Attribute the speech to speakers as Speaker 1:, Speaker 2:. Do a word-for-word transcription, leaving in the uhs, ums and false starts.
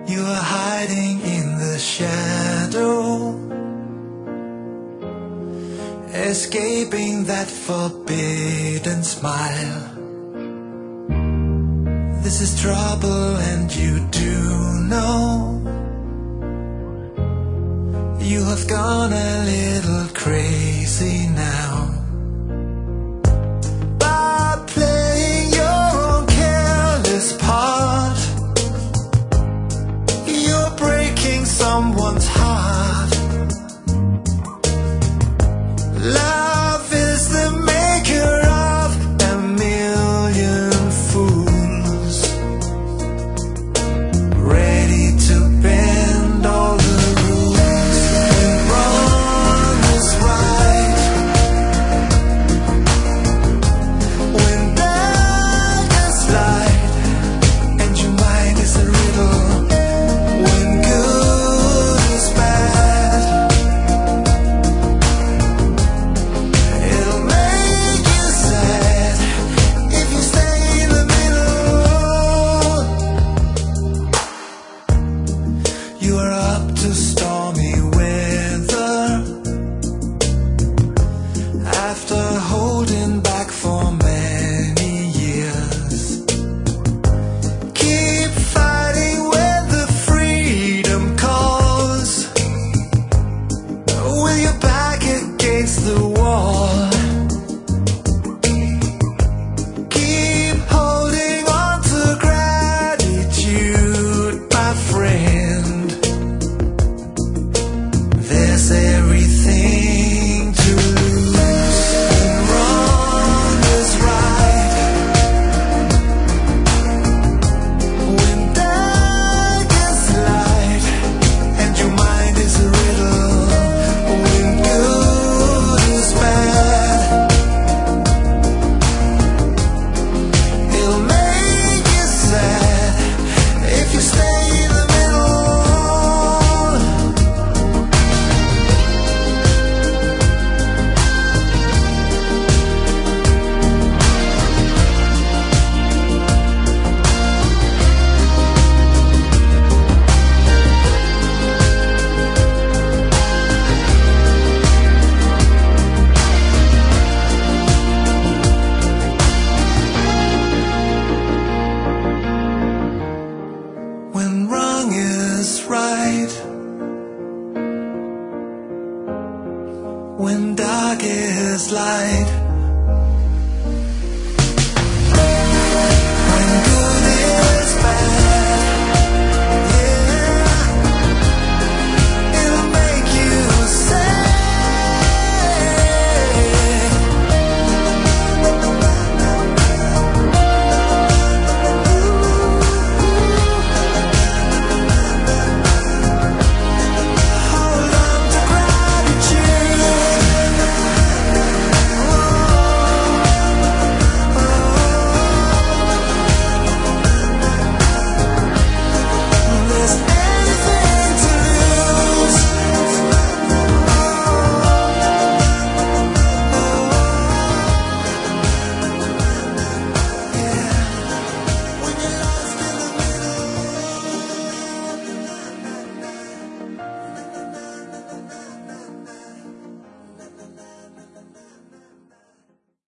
Speaker 1: You are hiding in the shadow, escaping that forbidden smile. This is trouble and you do know. You have gone a little crazy now. By playing your own careless part, you're breaking someone's heart. Love is the maker of a million fools, ready to bend all the rules. When wrong is right, when dark is light, and your mind is a riddle. When good is bad, it'll make you sad if you stay in the middle. You are up to stormy weather after holding back for many years. Keep fighting when the freedom calls, with your back against the wall. Keep holding on to gratitude, my friend. There's everything to lose. When wrong is right, when dark is light, and your mind is a riddle. When good is bad, it'll make you sad if you stay in the middle. When wrong is right, when dark is light,